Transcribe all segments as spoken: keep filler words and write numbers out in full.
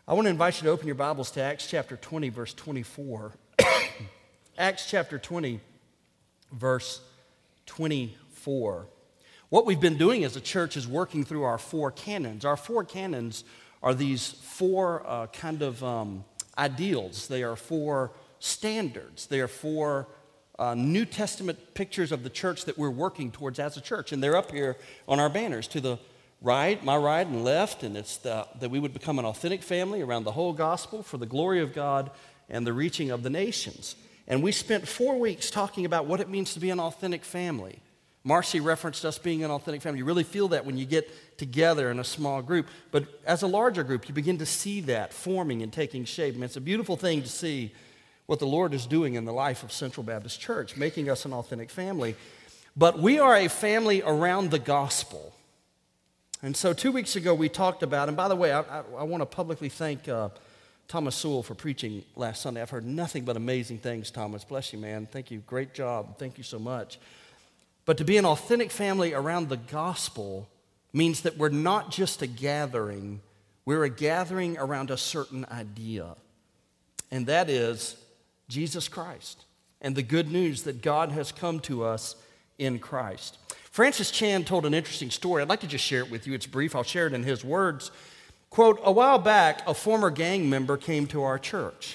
I want to invite you to open your Bibles to Acts chapter twenty, verse twenty-four. Acts chapter twenty, verse twenty-four. What we've been doing as a church is working through our four canons. Our four canons are these four uh, kind of um, ideals. They are four standards. They are four uh, New Testament pictures of the church that we're working towards as a church. And they're up here on our banners to the right, my right and left, and it's the, that we would become an authentic family around the whole gospel for the glory of God and the reaching of the nations. And we spent four weeks talking about what it means to be an authentic family. Marcy referenced us being an authentic family. You really feel that when you get together in a small group. But as a larger group, you begin to see that forming and taking shape. And it's a beautiful thing to see what the Lord is doing in the life of Central Baptist Church, making us an authentic family. But we are a family around the gospel. And so two weeks ago we talked about, and by the way, I, I, I want to publicly thank uh, Thomas Sewell for preaching last Sunday. I've heard nothing but amazing things, Thomas. Bless you, man. Thank you. Great job. Thank you so much. But to be an authentic family around the gospel means that we're not just a gathering, we're a gathering around a certain idea. And that is Jesus Christ and the good news that God has come to us in Christ. Francis Chan told an interesting story. I'd like to just share it with you. It's brief. I'll share it in his words. Quote, "A while back, a former gang member came to our church.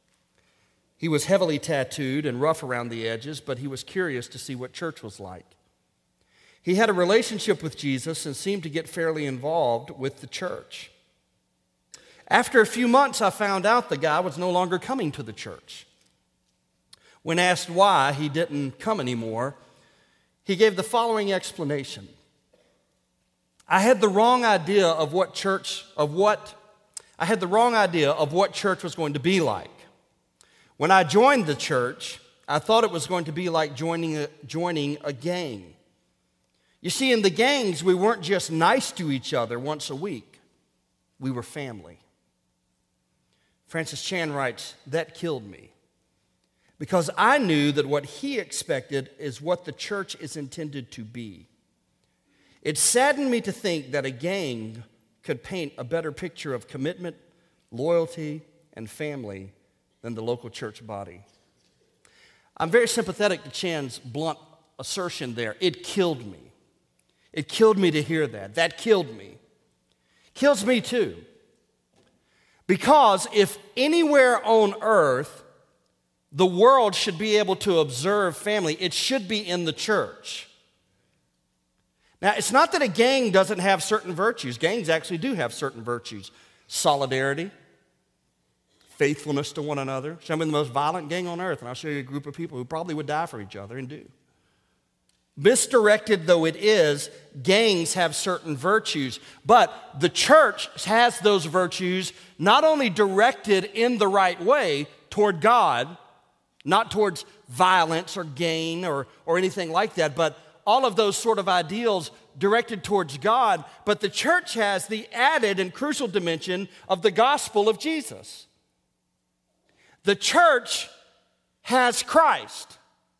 He was heavily tattooed and rough around the edges, but he was curious to see what church was like. He had a relationship with Jesus and seemed to get fairly involved with the church. After a few months, I found out the guy was no longer coming to the church. When asked why he didn't come anymore, he gave the following explanation. I had the wrong idea of what church, of what, I had the wrong idea of what church was going to be like. When I joined the church, I thought it was going to be like joining a, joining a gang. You see, in the gangs, we weren't just nice to each other once a week. We were family." Francis Chan writes, "That killed me. Because I knew that what he expected is what the church is intended to be. It saddened me to think that a gang could paint a better picture of commitment, loyalty, and family than the local church body." I'm very sympathetic to Chan's blunt assertion there. It killed me. It killed me to hear that. That killed me. Kills me too. Because if anywhere on earth the world should be able to observe family, it should be in the church. Now, it's not that a gang doesn't have certain virtues. Gangs actually do have certain virtues. Solidarity, faithfulness to one another. Some of the most violent gang on earth, and I'll show you a group of people who probably would die for each other and do. Misdirected though it is, gangs have certain virtues, but the church has those virtues not only directed in the right way toward God, not towards violence or gain or, or anything like that, but all of those sort of ideals directed towards God. But the church has the added and crucial dimension of the gospel of Jesus. The church has Christ.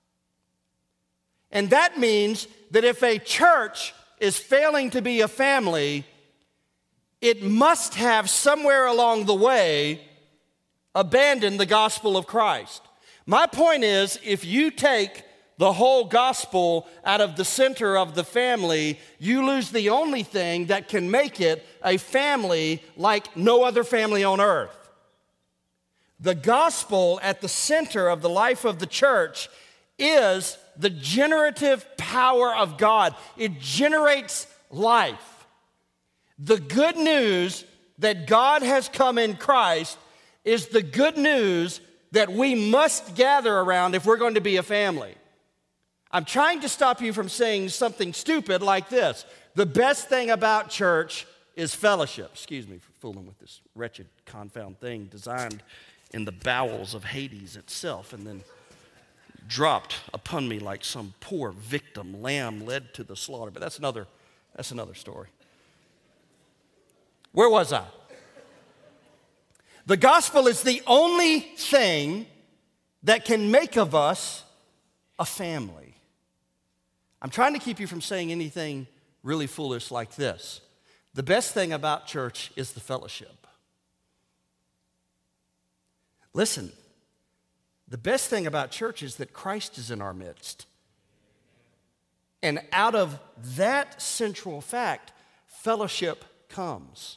And that means that if a church is failing to be a family, it must have somewhere along the way abandoned the gospel of Christ. My point is, if you take the whole gospel out of the center of the family, you lose the only thing that can make it a family like no other family on earth. The gospel at the center of the life of the church is the generative power of God. It generates life. The good news that God has come in Christ is the good news that we must gather around if we're going to be a family. I'm trying to stop you from saying something stupid like this. The best thing about church is fellowship. Excuse me for fooling with this wretched, confound thing designed in the bowels of Hades itself and then dropped upon me like some poor victim lamb led to the slaughter. But that's another, that's another story. Where was I? The gospel is the only thing that can make of us a family. I'm trying to keep you from saying anything really foolish like this. The best thing about church is the fellowship. Listen, the best thing about church is that Christ is in our midst. And out of that central fact, fellowship comes.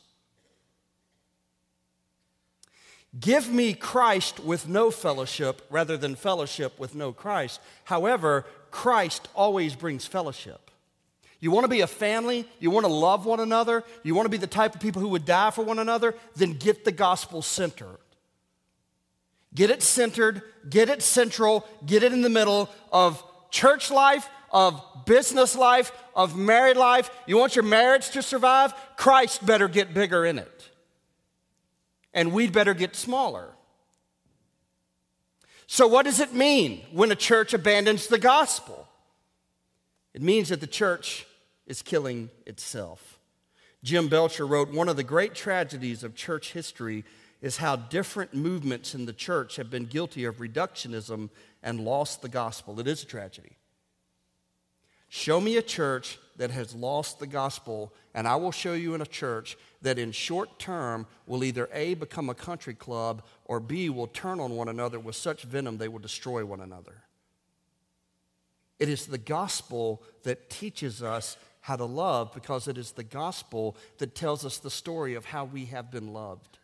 Give me Christ with no fellowship rather than fellowship with no Christ. However, Christ always brings fellowship. You want to be a family? You want to love one another? You want to be the type of people who would die for one another? Then get the gospel centered. Get it centered, get it central, get it in the middle of church life, of business life, of married life. You want your marriage to survive? Christ better get bigger in it. And we'd better get smaller. So what does it mean when a church abandons the gospel? It means that the church is killing itself. Jim Belcher wrote, one of the great tragedies of church history is how different movements in the church have been guilty of reductionism and lost the gospel. It is a tragedy. Show me a church that has lost the gospel, and I will show you in a church that in short term will either A, become a country club, or B, will turn on one another with such venom they will destroy one another. It is the gospel that teaches us how to love, because it is the gospel that tells us the story of how we have been loved.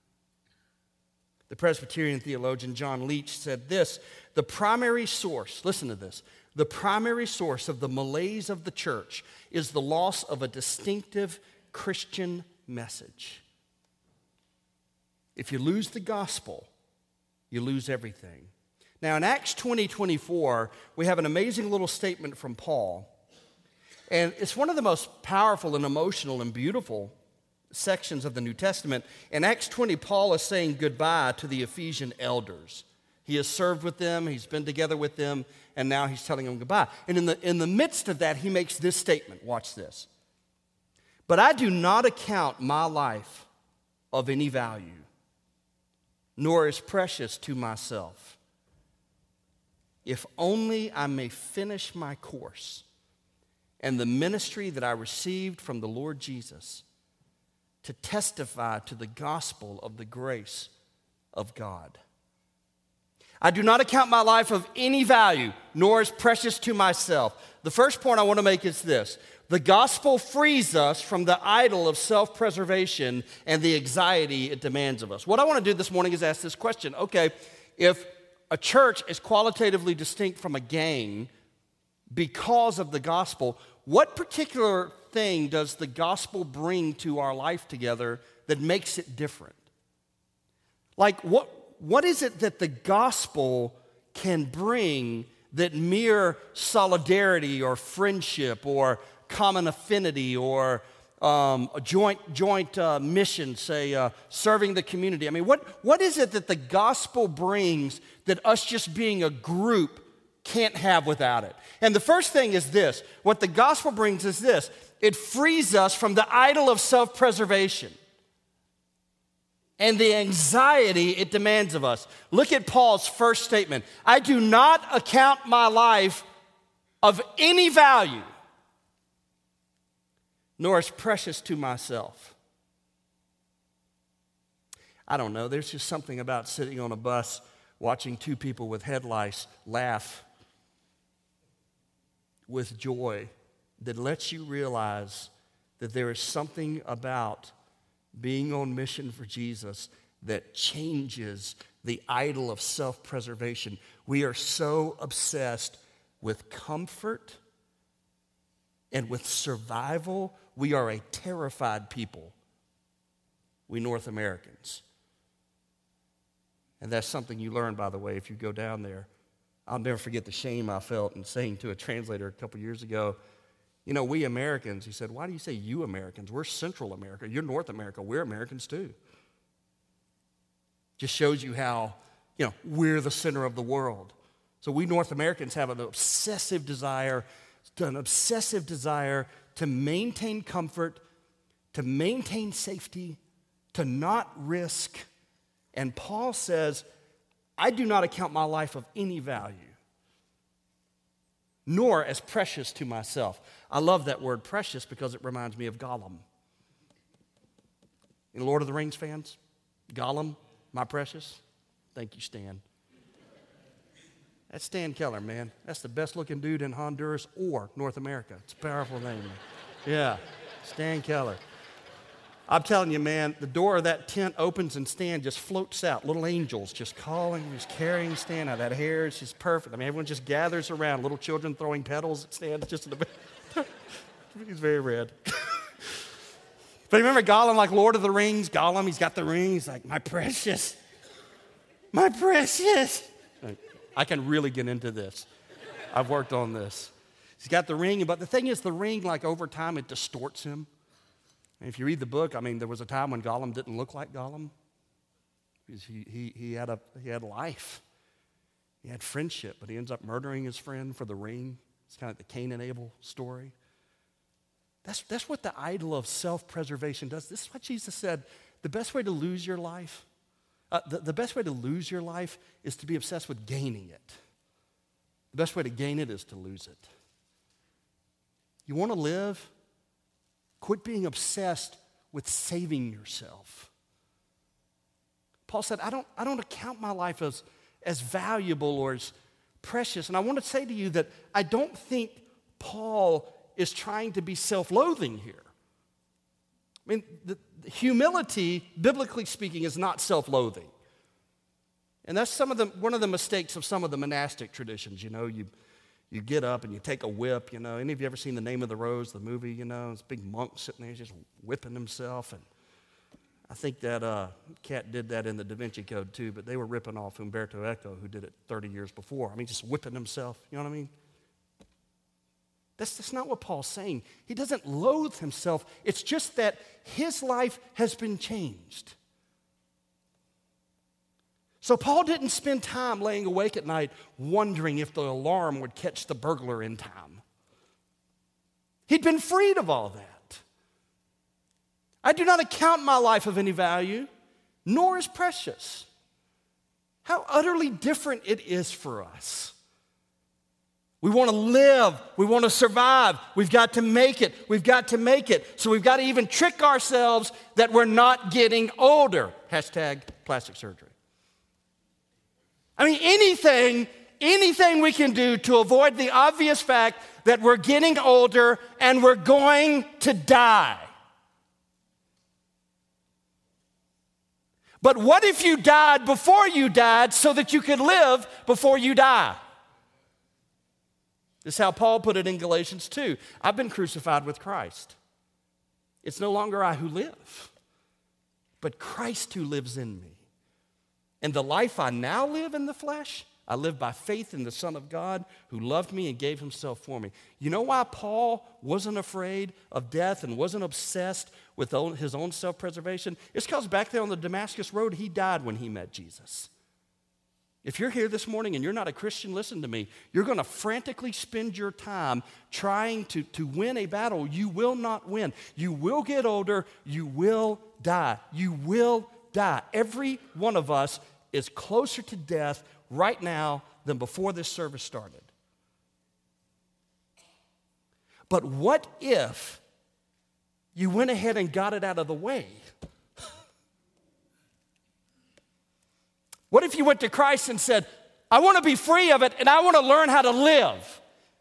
The Presbyterian theologian John Leach said this, the primary source, listen to this, the primary source of the malaise of the church is the loss of a distinctive Christian message. If you lose the gospel, you lose everything. Now in Acts twenty twenty-four, we have an amazing little statement from Paul. And it's one of the most powerful and emotional and beautiful sections of the New Testament. In Acts twenty, Paul is saying goodbye to the Ephesian elders. He has served with them, he's been together with them, and now he's telling them goodbye. And in the, in the midst of that, he makes this statement. Watch this. But I do not account my life of any value, nor as precious to myself, if only I may finish my course and the ministry that I received from the Lord Jesus, to testify to the gospel of the grace of God. I do not account my life of any value, nor as precious to myself. The first point I want to make is this. The gospel frees us from the idol of self-preservation and the anxiety it demands of us. What I want to do this morning is ask this question. Okay, if a church is qualitatively distinct from a gang because of the gospel, what particular thing does the gospel bring to our life together that makes it different? Like, what, what is it that the gospel can bring that mere solidarity or friendship or common affinity or um, a joint, joint uh, mission, say, uh, serving the community? I mean, what, what is it that the gospel brings that us just being a group can't have without it? And the first thing is this. What the gospel brings is this. It frees us from the idol of self-preservation and the anxiety it demands of us. Look at Paul's first statement. I do not account my life of any value, nor as precious to myself. I don't know. There's just something about sitting on a bus watching two people with head lice laugh with joy that lets you realize that there is something about being on mission for Jesus that changes the idol of self-preservation. We are so obsessed with comfort and with survival. We are a terrified people, we North Americans. And that's something you learn, by the way, if you go down there. I'll never forget the shame I felt in saying to a translator a couple years ago, you know, we Americans, he said, why do you say you Americans? We're Central America. You're North America. We're Americans too. Just shows you how, you know, we're the center of the world. So we North Americans have an obsessive desire, an obsessive desire to maintain comfort, to maintain safety, to not risk. And Paul says, I do not account my life of any value, nor as precious to myself. I love that word precious because it reminds me of Gollum. You know, Lord of the Rings fans? Gollum, my precious. Thank you, Stan. That's Stan Keller, man. That's the best looking dude in Honduras or North America. It's a powerful name, man. Yeah, Stan Keller. I'm telling you, man, the door of that tent opens and Stan just floats out. Little angels just calling, just carrying Stan out. That hair is just perfect. I mean, everyone just gathers around. Little children throwing petals at Stan. It's just in the He's very red. But remember Gollum, like Lord of the Rings? Gollum, he's got the ring. He's like, my precious, my precious. I can really get into this. I've worked on this. He's got the ring, but the thing is, the ring, like over time, it distorts him. And if you read the book, I mean, there was a time when Gollum didn't look like Gollum. He, he, he, had a, he had life. He had friendship, but he ends up murdering his friend for the ring. It's kind of like the Cain and Abel story. That's, that's what the idol of self-preservation does. This is what Jesus said. The best way to lose your life, uh, the, the best way to lose your life is to be obsessed with gaining it. The best way to gain it is to lose it. You want to live? Quit being obsessed with saving yourself. Paul said, I don't, I don't account my life as, as valuable or as precious. And I want to say to you that I don't think Paul is trying to be self-loathing here. I mean, the, the humility, biblically speaking, is not self-loathing. And that's some of the, one of the mistakes of some of the monastic traditions. You know, you, you get up and you take a whip, you know. Any of you ever seen The Name of the Rose, the movie, you know? This big monk sitting there just whipping himself. And I think that uh, cat did that in the Da Vinci Code too, but they were ripping off Umberto Eco, who did it thirty years before. I mean, just whipping himself, you know what I mean? That's, that's not what Paul's saying. He doesn't loathe himself. It's just that his life has been changed. So Paul didn't spend time laying awake at night wondering if the alarm would catch the burglar in time. He'd been freed of all that. I do not account my life of any value, nor as precious. How utterly different it is for us. We want to live. We want to survive. We've got to make it. We've got to make it. So we've got to even trick ourselves that we're not getting older. Hashtag plastic surgery. I mean, anything, anything we can do to avoid the obvious fact that we're getting older and we're going to die. But what if you died before you died so that you could live before you die? This is how Paul put it in Galatians two. I've been crucified with Christ. It's no longer I who live, but Christ who lives in me. And the life I now live in the flesh, I live by faith in the Son of God who loved me and gave himself for me. You know why Paul wasn't afraid of death and wasn't obsessed with his own self-preservation? It's because back there on the Damascus Road, he died when he met Jesus. If you're here this morning and you're not a Christian, listen to me. You're going to frantically spend your time trying to, to win a battle you will not win. You will get older. You will die. You will die. Every one of us is closer to death right now than before this service started. But what if you went ahead and got it out of the way? What if you went to Christ and said, I want to be free of it and I want to learn how to live.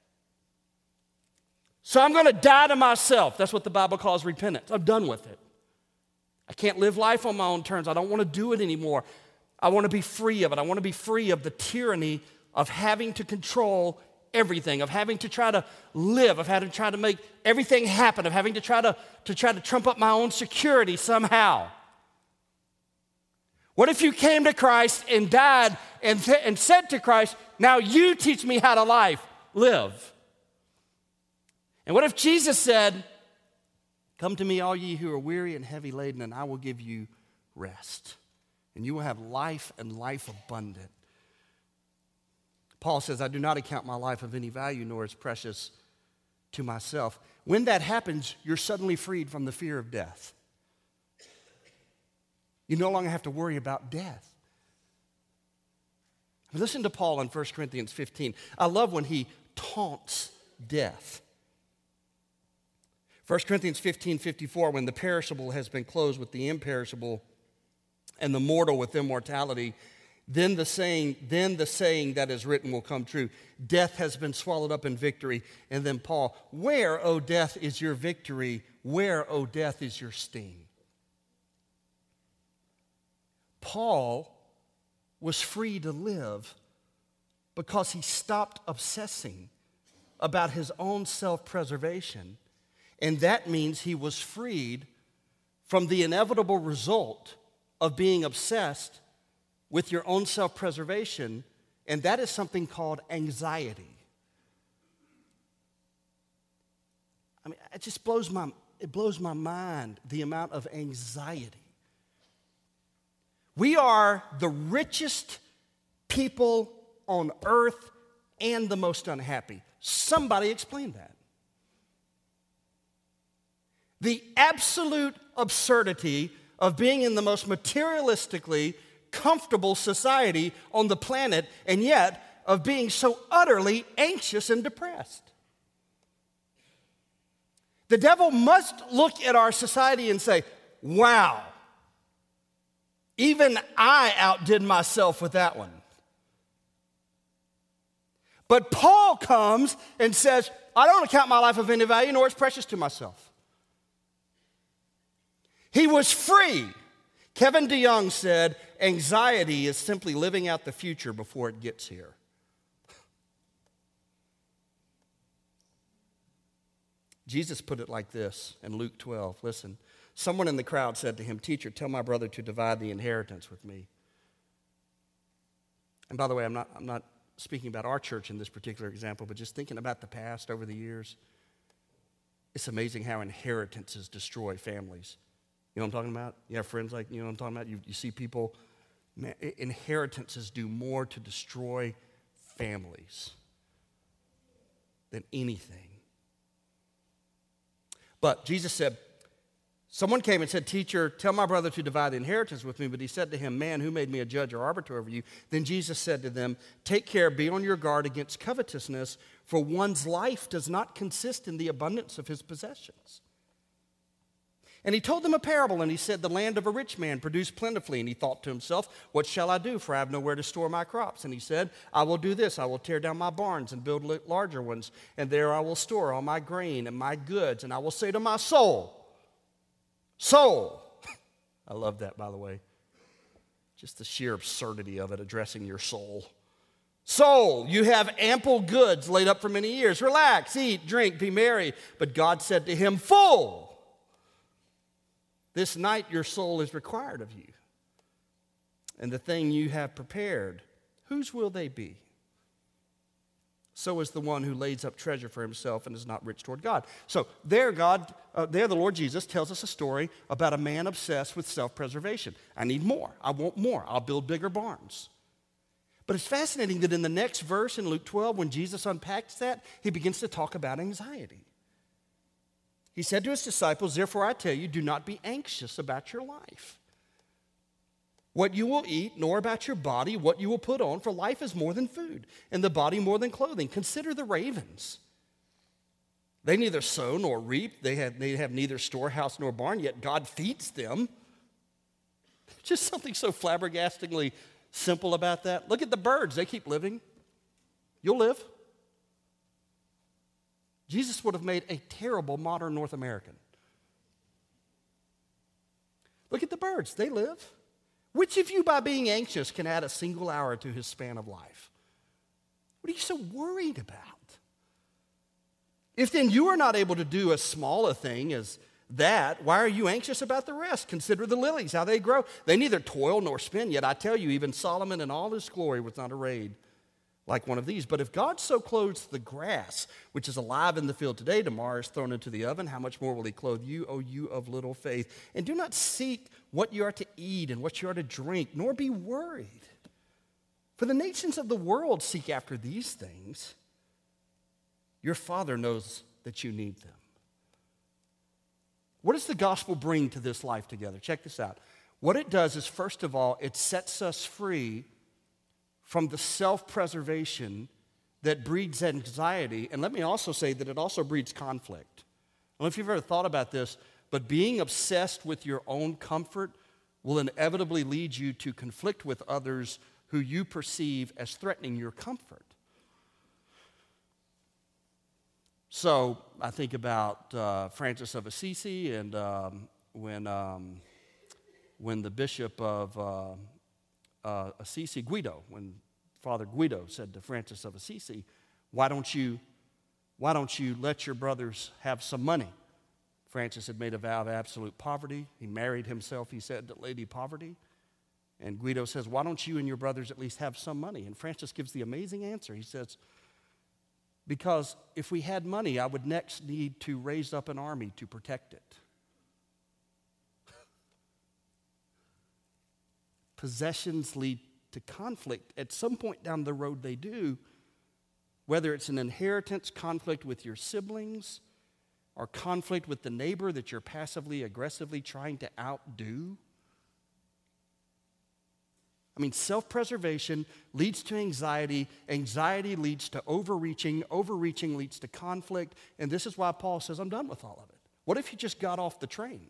So I'm going to die to myself. That's what the Bible calls repentance. I'm done with it. I can't live life on my own terms. I don't want to do it anymore. I want to be free of it. I want to be free of the tyranny of having to control everything, of having to try to live, of having to try to make everything happen, of having to try to, to try to trump up my own security somehow. What if you came to Christ and died and, th- and said to Christ, now you teach me how to life, live? And what if Jesus said, come to me, all ye who are weary and heavy laden, and I will give you rest. And you will have life and life abundant. Paul says, I do not account my life of any value, nor as precious to myself. When that happens, you're suddenly freed from the fear of death. You no longer have to worry about death. Listen to Paul in First Corinthians fifteen. I love when he taunts death. First Corinthians fifteen fifty-four, when the perishable has been clothed with the imperishable and the mortal with immortality, Then the saying, then the saying that is written will come true. Death has been swallowed up in victory. And then Paul, where, O death, is your victory? Where, O death, is your sting? Paul was free to live because he stopped obsessing about his own self-preservation. And that means he was freed from the inevitable result of being obsessed with your own self-preservation, and that is something called anxiety. I mean, it just blows my, it blows my mind, the amount of anxiety. We are the richest people on earth and the most unhappy. Somebody explain that. The absolute absurdity of being in the most materialistically comfortable society on the planet, and yet of being so utterly anxious and depressed. The devil must look at our society and say, wow, even I outdid myself with that one. But Paul comes and says, I don't account my life of any value, nor is precious to myself. He was free. Kevin DeYoung said, anxiety is simply living out the future before it gets here. Jesus put it like this in Luke twelve. Listen, someone in the crowd said to him, Teacher, tell my brother to divide the inheritance with me. And by the way, I'm not, I'm not speaking about our church in this particular example, but just thinking about the past over the years. It's amazing how inheritances destroy families. You know what I'm talking about? You have friends like, you know what I'm talking about? You, you see people, man, inheritances do more to destroy families than anything. But Jesus said, someone came and said, Teacher, tell my brother to divide the inheritance with me. But he said to him, Man, who made me a judge or arbiter over you? Then Jesus said to them, Take care, be on your guard against covetousness, for one's life does not consist in the abundance of his possessions. And he told them a parable, and he said, The land of a rich man produced plentifully. And he thought to himself, What shall I do? For I have nowhere to store my crops. And he said, I will do this. I will tear down my barns and build larger ones. And there I will store all my grain and my goods. And I will say to my soul, Soul. I love that, by the way. Just the sheer absurdity of it, addressing your soul. Soul, you have ample goods laid up for many years. Relax, eat, drink, be merry. But God said to him, Fool. This night your soul is required of you. And the thing you have prepared, whose will they be? So is the one who lays up treasure for himself and is not rich toward God. So there God, uh, there the Lord Jesus tells us a story about a man obsessed with self-preservation. I need more. I want more. I'll build bigger barns. But it's fascinating that in the next verse in Luke twelve, when Jesus unpacks that, he begins to talk about anxiety. He said to his disciples, Therefore I tell you, do not be anxious about your life, what you will eat, nor about your body, what you will put on, for life is more than food, and the body more than clothing. Consider the ravens. They neither sow nor reap, they have, they have neither storehouse nor barn, yet God feeds them. Just something so flabbergastingly simple about that. Look at the birds, they keep living. You'll live. Jesus would have made a terrible modern North American. Look at the birds, they live. Which of you, by being anxious, can add a single hour to his span of life? What are you so worried about? If then you are not able to do as small a thing as that, why are you anxious about the rest? Consider the lilies, how they grow. They neither toil nor spin, yet I tell you, even Solomon in all his glory was not arrayed like one of these. But if God so clothes the grass, which is alive in the field today, tomorrow is thrown into the oven, how much more will he clothe you, O you of little faith? And do not seek what you are to eat and what you are to drink, nor be worried. For the nations of the world seek after these things. Your Father knows that you need them. What does the gospel bring to this life together? Check this out. What it does is, first of all, it sets us free from the self-preservation that breeds anxiety. And let me also say that it also breeds conflict. I don't know if you've ever thought about this, but being obsessed with your own comfort will inevitably lead you to conflict with others who you perceive as threatening your comfort. So I think about uh, Francis of Assisi, and um, when um, when the bishop of uh, uh, Assisi, Guido, when Father Guido said to Francis of Assisi, "Why don't you, why don't you let your brothers have some money?" Francis had made a vow of absolute poverty. He married himself, he said, to Lady Poverty. And Guido says, "Why don't you and your brothers at least have some money?" And Francis gives the amazing answer. He says, "Because if we had money, I would next need to raise up an army to protect it." Possessions lead to conflict. At some point down the road, they do. Whether it's an inheritance conflict with your siblings or conflict with the neighbor that you're passively, aggressively trying to outdo. I mean, self-preservation leads to anxiety. Anxiety leads to overreaching. Overreaching leads to conflict. And this is why Paul says, I'm done with all of it. What if you just got off the train?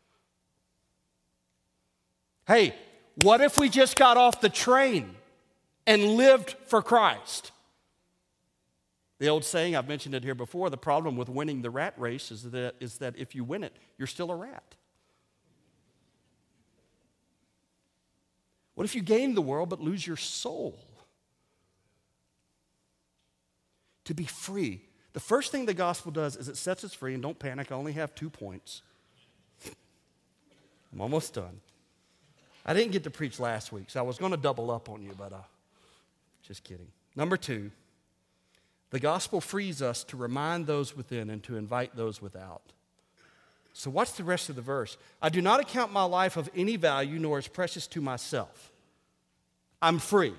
Hey, what if we just got off the train and lived for Christ? The old saying, I've mentioned it here before, the problem with winning the rat race is that, is that if you win it, you're still a rat. What if you gain the world but lose your soul? To be free. The first thing the gospel does is it sets us free, and don't panic, I only have two points. I'm almost done. I didn't get to preach last week, so I was going to double up on you, but uh, just kidding. Number two, the gospel frees us to remind those within and to invite those without. So what's the rest of the verse? I do not account my life of any value, nor as precious to myself. I'm free.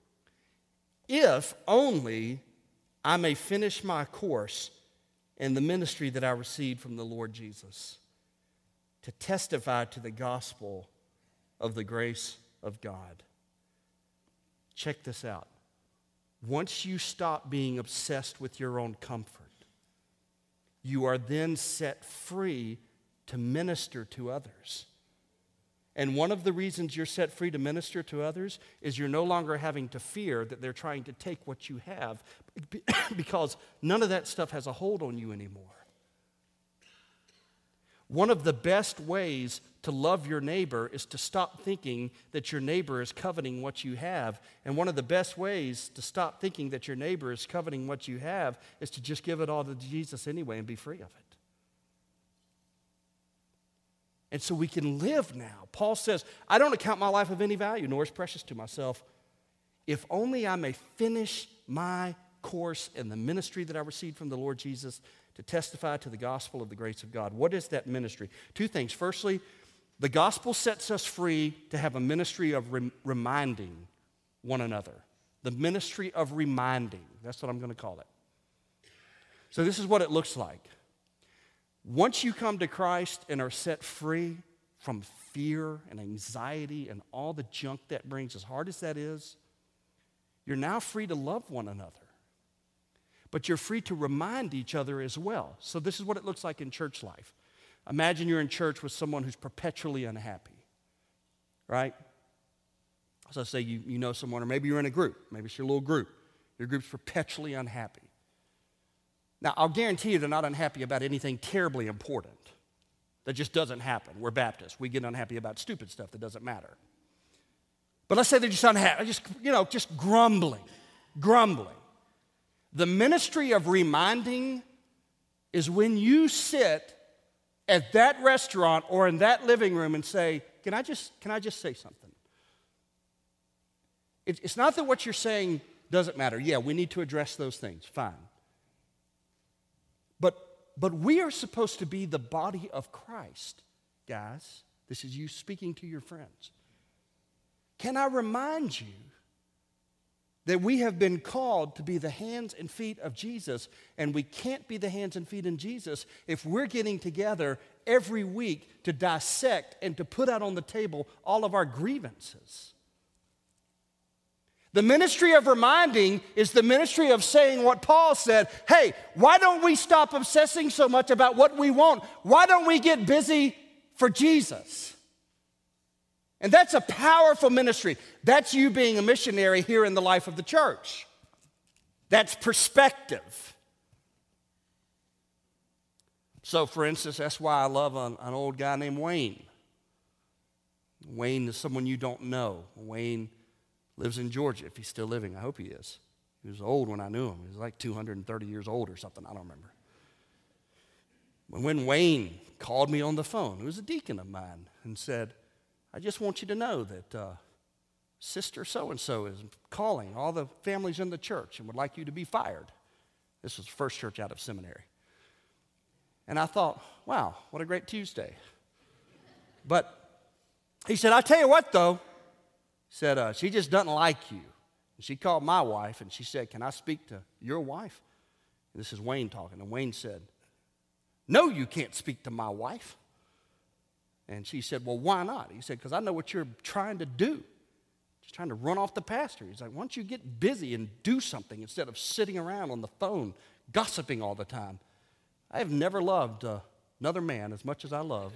If only I may finish my course in the ministry that I received from the Lord Jesus, to testify to the gospel of the grace of God. Check this out. Once you stop being obsessed with your own comfort, you are then set free to minister to others. And one of the reasons you're set free to minister to others is you're no longer having to fear that they're trying to take what you have, because none of that stuff has a hold on you anymore. One of the best ways to love your neighbor is to stop thinking that your neighbor is coveting what you have. And one of the best ways to stop thinking that your neighbor is coveting what you have is to just give it all to Jesus anyway and be free of it. And so we can live now. Paul says, I don't account my life of any value, nor is precious to myself, if only I may finish my course in the ministry that I received from the Lord Jesus, to testify to the gospel of the grace of God. What is that ministry? Two things. Firstly, the gospel sets us free to have a ministry of rem- reminding one another. The ministry of reminding. That's what I'm going to call it. So this is what it looks like. Once you come to Christ and are set free from fear and anxiety and all the junk that brings, as hard as that is, you're now free to love one another. But you're free to remind each other as well. So this is what it looks like in church life. Imagine you're in church with someone who's perpetually unhappy, right? So say you, you know someone, or maybe you're in a group. Maybe it's your little group. Your group's perpetually unhappy. Now, I'll guarantee you they're not unhappy about anything terribly important. That just doesn't happen. We're Baptists. We get unhappy about stupid stuff that doesn't matter. But let's say they're just unhappy, just, you know, just grumbling, grumbling. The ministry of reminding is when you sit at that restaurant or in that living room and say, can I just, can I just say something? It's not that what you're saying doesn't matter. Yeah, we need to address those things. Fine. But, but we are supposed to be the body of Christ, guys. This is you speaking to your friends. Can I remind you that we have been called to be the hands and feet of Jesus, and we can't be the hands and feet in Jesus if we're getting together every week to dissect and to put out on the table all of our grievances. The ministry of reminding is the ministry of saying what Paul said, hey, why don't we stop obsessing so much about what we want? Why don't we get busy for Jesus? And that's a powerful ministry. That's you being a missionary here in the life of the church. That's perspective. So, for instance, that's why I love an, an old guy named Wayne. Wayne is someone you don't know. Wayne lives in Georgia, if he's still living. I hope he is. He was old when I knew him. He was like two hundred thirty years old or something. I don't remember. But when Wayne called me on the phone, he was a deacon of mine, and said, I just want you to know that uh, Sister so-and-so is calling all the families in the church and would like you to be fired. This was the first church out of seminary. And I thought, wow, what a great Tuesday. But he said, I tell you what, though. He said, uh, she just doesn't like you. And she called my wife, and she said, can I speak to your wife? And this is Wayne talking. And Wayne said, no, you can't speak to my wife. And she said, well, why not? He said, because I know what you're trying to do. Just trying to run off the pastor. He's like, why don't you get busy and do something instead of sitting around on the phone gossiping all the time? I have never loved uh, another man as much as I love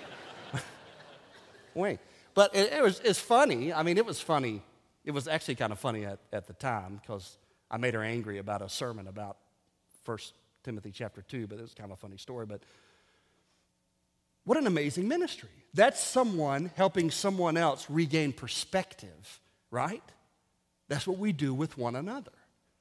Wayne. But it, it was it's funny. I mean, it was funny. It was actually kind of funny at, at the time because I made her angry about a sermon about First Timothy chapter two, but it was kind of a funny story. But what an amazing ministry. That's someone helping someone else regain perspective, right? That's what we do with one another.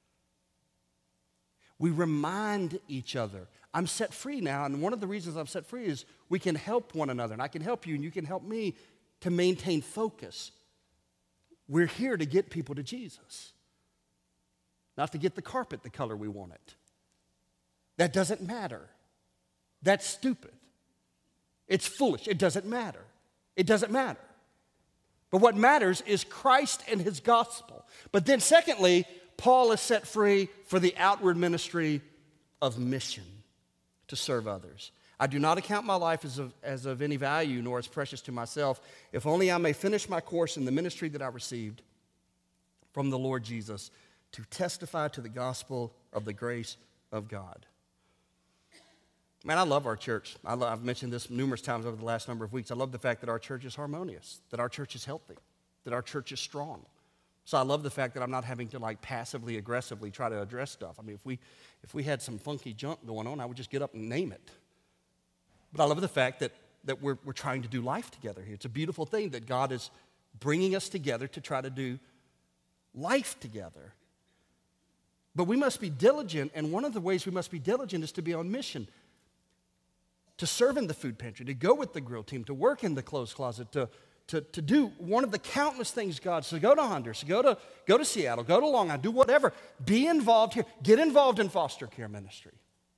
We remind each other. I'm set free now, and one of the reasons I'm set free is we can help one another, and I can help you, and you can help me to maintain focus. We're here to get people to Jesus, not to get the carpet the color we want it. That doesn't matter. That's stupid. It's foolish. It doesn't matter. It doesn't matter. But what matters is Christ and his gospel. But then secondly, Paul is set free for the outward ministry of mission to serve others. I do not account my life as of, as of any value, nor as precious to myself, if only I may finish my course in the ministry that I received from the Lord Jesus to testify to the gospel of the grace of God. Man, I love our church. I love, I've mentioned this numerous times over the last number of weeks. I love the fact that our church is harmonious, that our church is healthy, that our church is strong. So I love the fact that I'm not having to like passively, aggressively try to address stuff. I mean, if we if we had some funky junk going on, I would just get up and name it. But I love the fact that that we're we're trying to do life together here. It's a beautiful thing that God is bringing us together to try to do life together. But we must be diligent, and one of the ways we must be diligent is to be on mission. To serve in the food pantry, to go with the grill team, to work in the clothes closet, to, to, to do one of the countless things God says. So go to Honduras, go to, go to Seattle, go to Long Island, do whatever. Be involved here. Get involved in foster care ministry.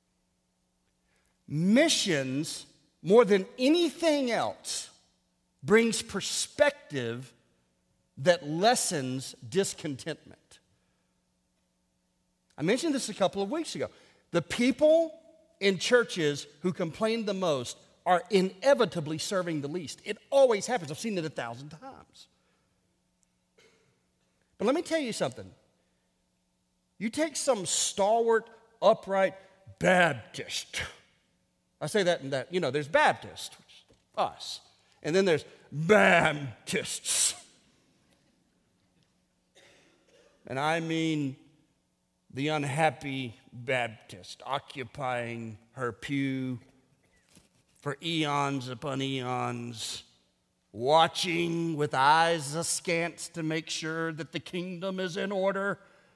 Missions, more than anything else, brings perspective that lessens discontentment. I mentioned this a couple of weeks ago. The people in churches who complain the most are inevitably serving the least. It always happens. I've seen it a thousand times. But let me tell you something. You take some stalwart, upright Baptist. I say that in that, you know, there's Baptists, us. And then there's Baptists. And I mean the unhappy Baptist occupying her pew for eons upon eons, watching with eyes askance to make sure that the kingdom is in order.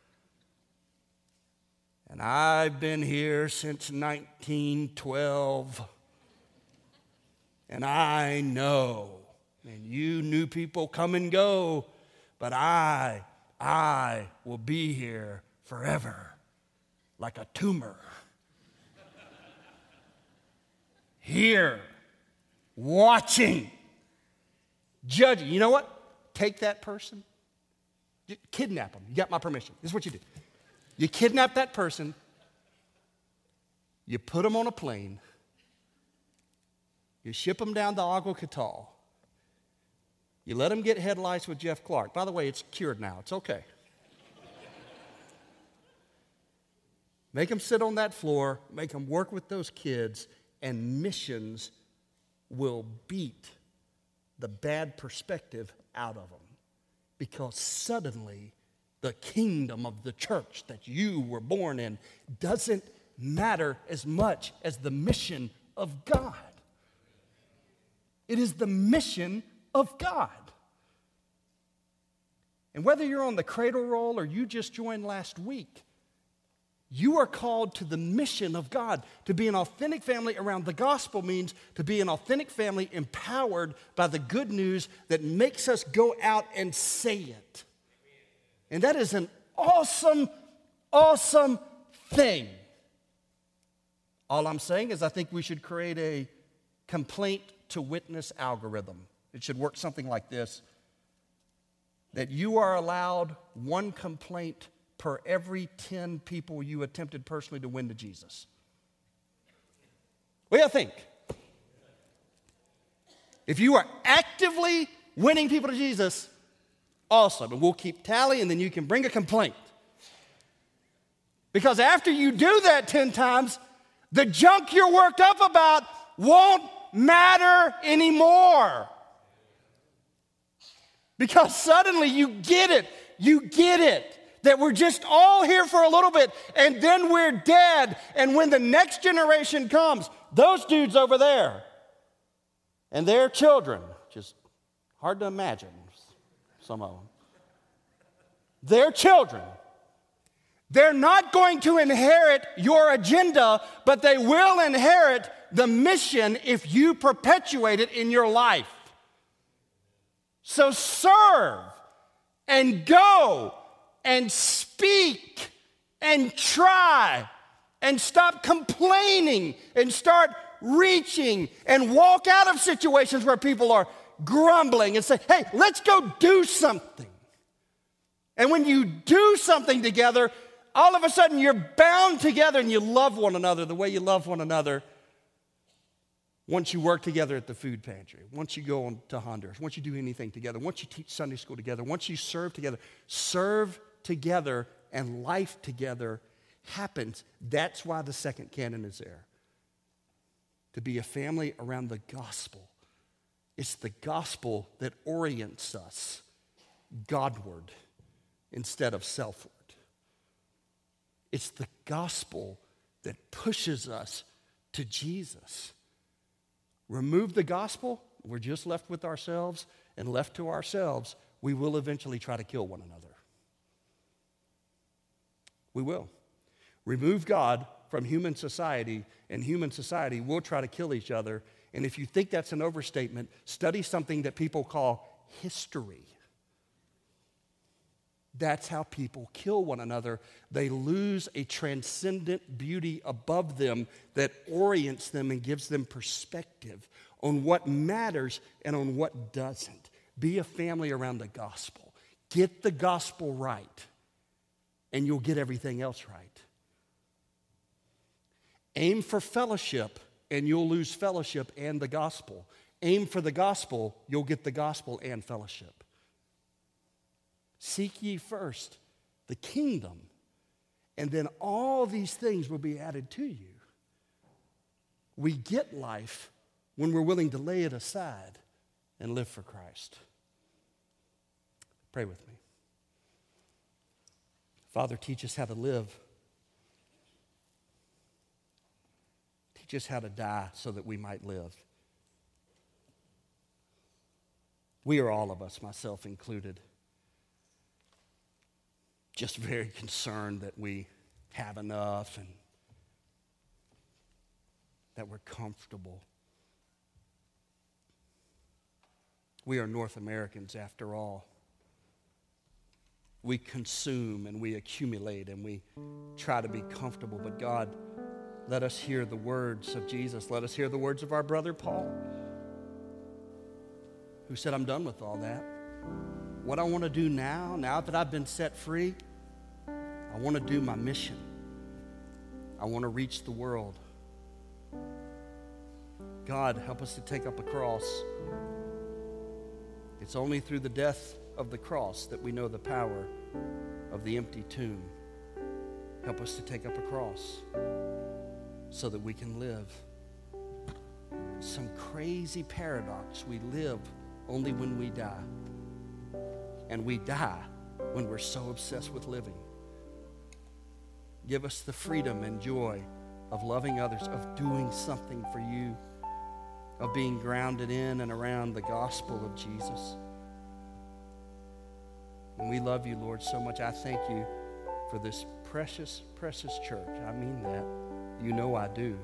And I've been here since nineteen twelve, and I know, and you new people come and go, but I, I will be here forever, like a tumor. Here, watching, judging. You know what? Take that person, kidnap them. You got my permission. This is what you do. You kidnap that person, you put them on a plane, you ship them down to Agua Catal, you let them get headlights with Jeff Clark. By the way, it's cured now. It's okay. Make them sit on that floor, make them work with those kids, and missions will beat the bad perspective out of them. Because suddenly the kingdom of the church that you were born in doesn't matter as much as the mission of God. It is the mission of God. And whether you're on the cradle roll or you just joined last week, you are called to the mission of God. To be an authentic family around the gospel means to be an authentic family empowered by the good news that makes us go out and say it. And that is an awesome, awesome thing. All I'm saying is I think we should create a complaint to witness algorithm. It should work something like this: that you are allowed one complaint per every ten people you attempted personally to win to Jesus. What do you think? If you are actively winning people to Jesus, awesome. And we'll keep tally, and then you can bring a complaint. Because after you do that ten times, the junk you're worked up about won't matter anymore. Because suddenly you get it. You get it. That we're just all here for a little bit, and then we're dead. And when the next generation comes, those dudes over there and their children, just hard to imagine, some of them, their children, they're not going to inherit your agenda, but they will inherit the mission if you perpetuate it in your life. So serve and go and speak and try and stop complaining and start reaching and walk out of situations where people are grumbling and say, hey, let's go do something. And when you do something together, all of a sudden you're bound together and you love one another the way you love one another once you work together at the food pantry, once you go on to Honduras, once you do anything together, once you teach Sunday school together, once you serve together. Serve together and life together happens. That's why the second canon is there. To be a family around the gospel. It's the gospel that orients us Godward instead of selfward. It's the gospel that pushes us to Jesus. Remove the gospel, we're just left with ourselves, and left to ourselves, we will eventually try to kill one another. We will. Remove God from human society, and human society will try to kill each other. And if you think that's an overstatement, study something that people call history. That's how people kill one another. They lose a transcendent beauty above them that orients them and gives them perspective on what matters and on what doesn't. Be a family around the gospel. Get the gospel right, and you'll get everything else right. Aim for fellowship, and you'll lose fellowship and the gospel. Aim for the gospel, you'll get the gospel and fellowship. Seek ye first the kingdom, and then all these things will be added to you. We get life when we're willing to lay it aside and live for Christ. Pray with me. Father, teach us how to live. Teach us how to die so that we might live. We are all of us, myself included, just very concerned that we have enough and that we're comfortable. We are North Americans after all. We consume and we accumulate and we try to be comfortable. But God, let us hear the words of Jesus. Let us hear the words of our brother Paul, who said, I'm done with all that. What I want to do now, now that I've been set free, I want to do my mission. I want to reach the world. God, help us to take up a cross. It's only through the death of the cross that we know the power of the empty tomb. Help us to take up a cross so that we can live. Some crazy paradox. We live only when we die. And we die when we're so obsessed with living. Give us the freedom and joy of loving others, of doing something for you, of being grounded in and around the gospel of Jesus. And we love you, Lord, so much. I thank you for this precious, precious church. I mean that. You know I do.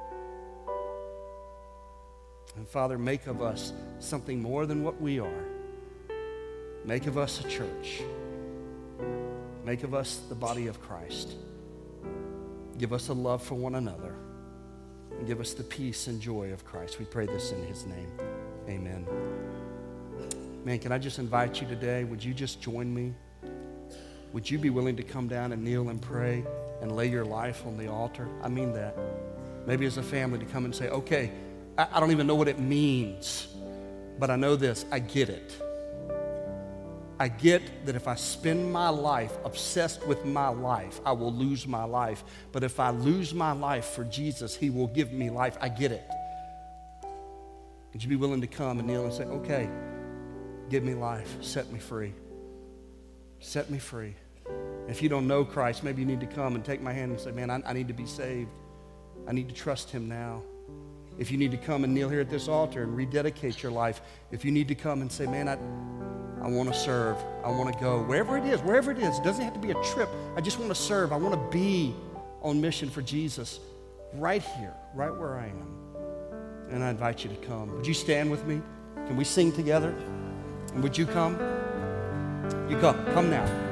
And Father, make of us something more than what we are. Make of us a church. Make of us the body of Christ. Give us a love for one another. And give us the peace and joy of Christ. We pray this in his name. Amen. Man, can I just invite you today? Would you just join me? Would you be willing to come down and kneel and pray and lay your life on the altar? I mean that. Maybe as a family to come and say, okay, I, I don't even know what it means, but I know this, I get it. I get that if I spend my life obsessed with my life, I will lose my life. But if I lose my life for Jesus, he will give me life. I get it. Would you be willing to come and kneel and say, okay, give me life, set me free. Set me free. If you don't know Christ, maybe you need to come and take my hand and say, man, I, I need to be saved. I need to trust him now. If you need to come and kneel here at this altar and rededicate your life, if you need to come and say, man, I, I want to serve. I want to go. Wherever it is, wherever it is, it doesn't have to be a trip. I just want to serve. I want to be on mission for Jesus right here, right where I am. And I invite you to come. Would you stand with me? Can we sing together? And would you come? You come. Come now.